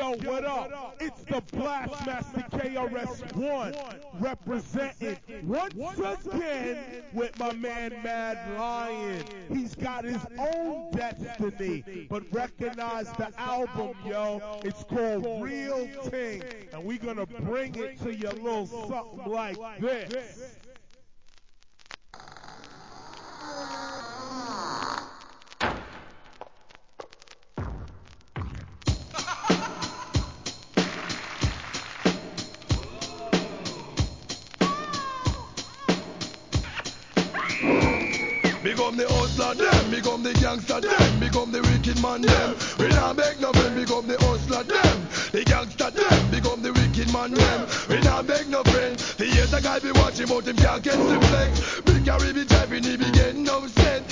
Yo, what up? It's the Blastmaster KRS-One representing once again with my man Mad Lion. He's got his own destiny, but recognize the album, yo. It's called Real Ting, and we're gonna bring it to you a little something like this. Become the hustler them, become the gangster them, become the wicked man them. We not beg no friend, become the hustler them, the gangster them, become the wicked man them. We not beg no friend. The years a guy be watching, but him can't get the flex. Big carry be driving, he be getting no sense.